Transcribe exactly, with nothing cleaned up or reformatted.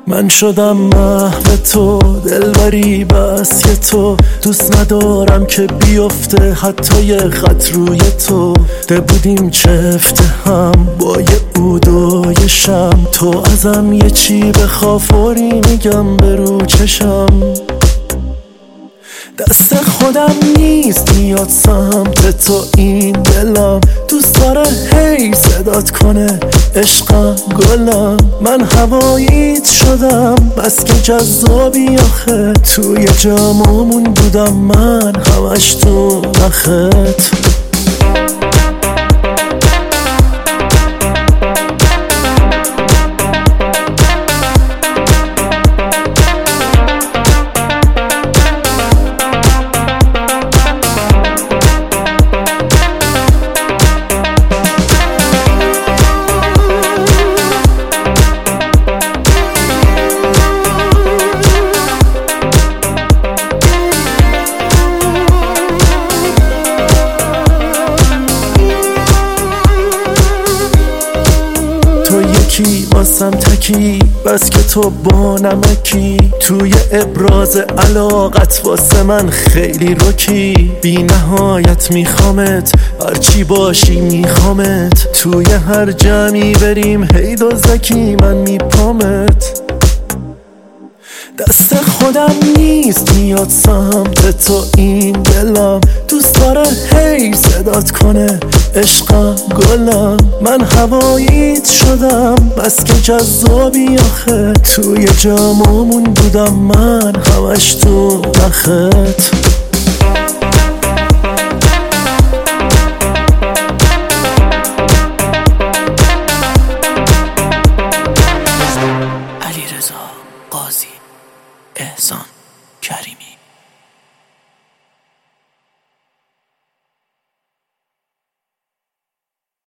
من شدم محو تو، دلبری بس که تو دوست ندارم که بیفته حتی یه خط روی تو. ده بودیم چفته هم با یه عود و یه شم، تو ازم یه چی بخوا فوری میگم برو چشم. دست خودم نیست میاد سمت تو، این دلم دوست داره هی صدات کنه عشقم گلم. من هواییت شدم بس که جذابی آخه، توی جاممون بودم من همش تو نخت. یکی واسم تکی بس که تو با نمکی، توی ابراز علاقت واسه من خیلی رکی. بی نهایت میخوامت هرچی باشی میخوامت، توی هر جمعی بریم هی و زکی من میپامت. دست خودم نیست میاد سمت تو، این دلم دوست داره هی صدات کنه عشقم گلم. من هواییت شدم بس که جذابی آخه، توی جاممون بودم من همش تو نخت. علیرضا قاضی، احسان کریمی.